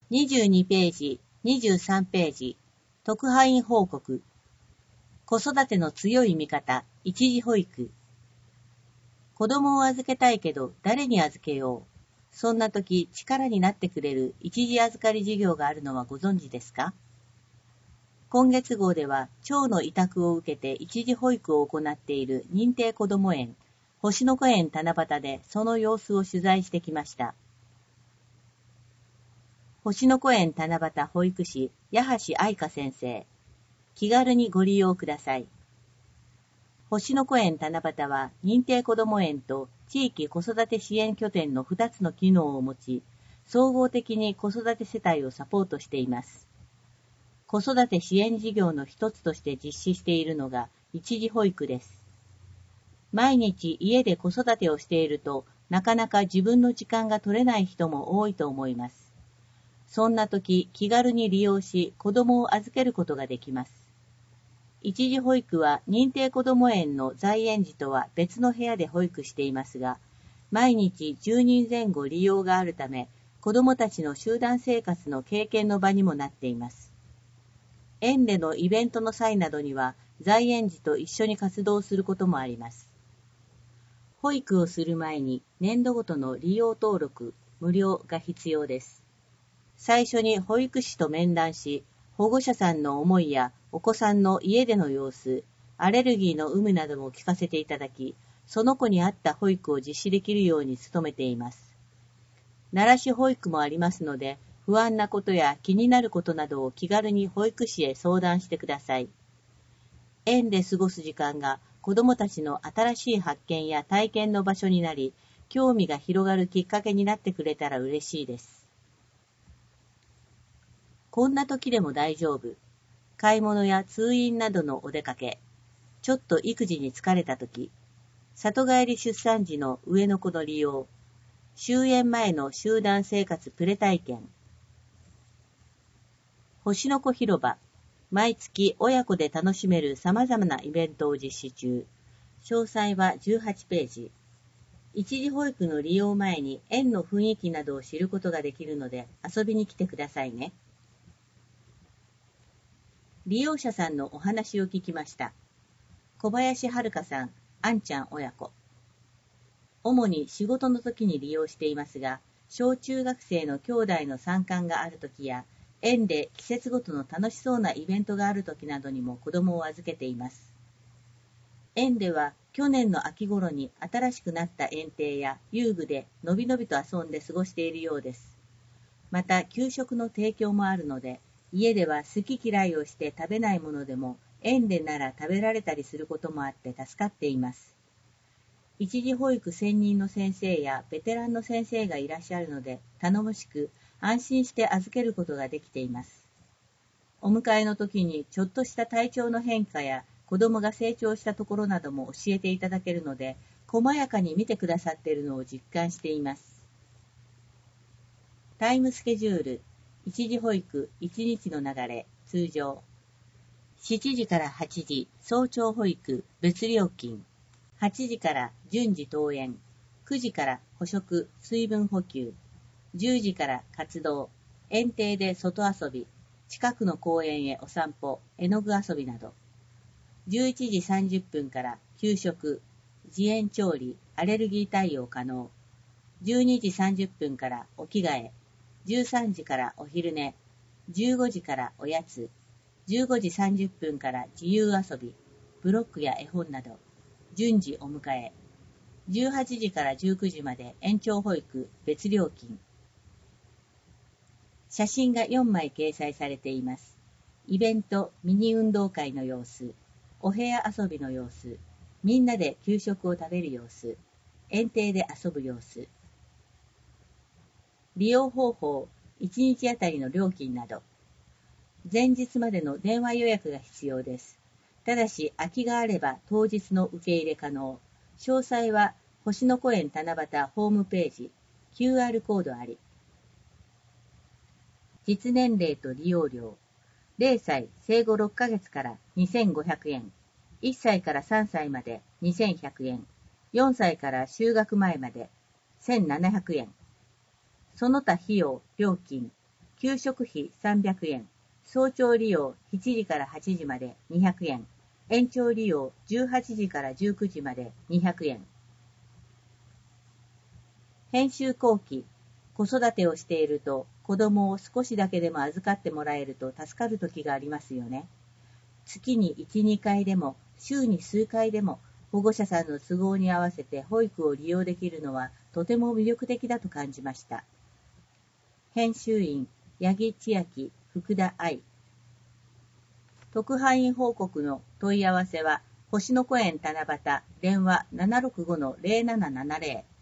22ページ、23ページ、特派員報告。子育ての強い味方、一時保育。子供を預けたいけど誰に預けよう。そんな時力になってくれる一時預かり事業があるのはご存知ですか？今月号では町の委託を受けて一時保育を行っている認定こども園、星の子園七夕でその様子を取材してきました。星の子園七夕保育士、八橋愛香先生。気軽にご利用ください。星の子園七夕は認定こども園と地域子育て支援拠点の2つの機能を持ち、総合的に子育て世帯をサポートしています。子育て支援事業の一つとして実施しているのが一時保育です。毎日家で子育てをしているとなかなか自分の時間が取れない人も多いと思います。そんな時気軽に利用し子供を預けることができます。一時保育は認定こども園の在園児とは別の部屋で保育していますが、毎日10人前後利用があるため、子どもたちの集団生活の経験の場にもなっています。園でのイベントの際などには在園児と一緒に活動することもあります。保育をする前に年度ごとの利用登録、無料が必要です。最初に保育士と面談し、保護者さんの思いやお子さんの家での様子、アレルギーの有無なども聞かせていただき、その子に合った保育を実施できるように努めています。慣らし保育もありますので、不安なことや気になることなどを気軽に保育士へ相談してください。園で過ごす時間が子どもたちの新しい発見や体験の場所になり、興味が広がるきっかけになってくれたら嬉しいです。こんな時でも大丈夫。買い物や通院などのお出かけ、ちょっと育児に疲れた時、里帰り出産時の上の子の利用、終園前の集団生活プレ体験、星の子広場、毎月親子で楽しめる様々なイベントを実施中。詳細は18ページ。一時保育の利用前に園の雰囲気などを知ることができるので遊びに来てくださいね。利用者さんのお話を聞きました。小林遥さん、あんちゃん親子。主に仕事の時に利用していますが、小中学生の兄弟の参観がある時や、園で季節ごとの楽しそうなイベントがある時などにも子供を預けています。園では去年の秋頃に新しくなった園庭や遊具でのびのびと遊んで過ごしているようです。また給食の提供もあるので、家では好き嫌いをして食べないものでも園でなら食べられたりすることもあって助かっています。一時保育専任の先生やベテランの先生がいらっしゃるので頼もしく安心して預けることができています。お迎えの時にちょっとした体調の変化や子供が成長したところなども教えていただけるので、細やかに見てくださっているのを実感しています。タイムスケジュール、一時保育1日の流れ、通常。7時から8時、早朝保育、別料金。8時から順次登園、9時から補食、水分補給、10時から活動、園庭で外遊び、近くの公園へお散歩、絵の具遊びなど、11時30分から給食、自園調理、アレルギー対応可能、12時30分からお着替え、13時からお昼寝、15時からおやつ、15時30分から自由遊び、ブロックや絵本など、順次お迎え、18時から19時まで延長保育、別料金。写真が4枚掲載されています。イベント、ミニ運動会の様子、お部屋遊びの様子、みんなで給食を食べる様子、園庭で遊ぶ様子。利用方法、1日あたりの料金など。前日までの電話予約が必要です。ただし、空きがあれば当日の受け入れ可能。詳細は、星の子園七夕ホームページ、QR コードあり。実年齢と利用料。0歳、生後6ヶ月から2500円。1歳から3歳まで2100円。4歳から就学前まで1700円。その他費用、料金。 給食費300円。早朝利用7時から8時まで200円。延長利用18時から19時まで200円。編集後期。子育てをしていると子供を少しだけでも預かってもらえると助かる時がありますよね。月に1、2回でも週に数回でも保護者さんの都合に合わせて保育を利用できるのはとても魅力的だと感じました。編集員、八木千秋、福田愛。特派員報告の問い合わせは、星の子園七夕、電話 765-0770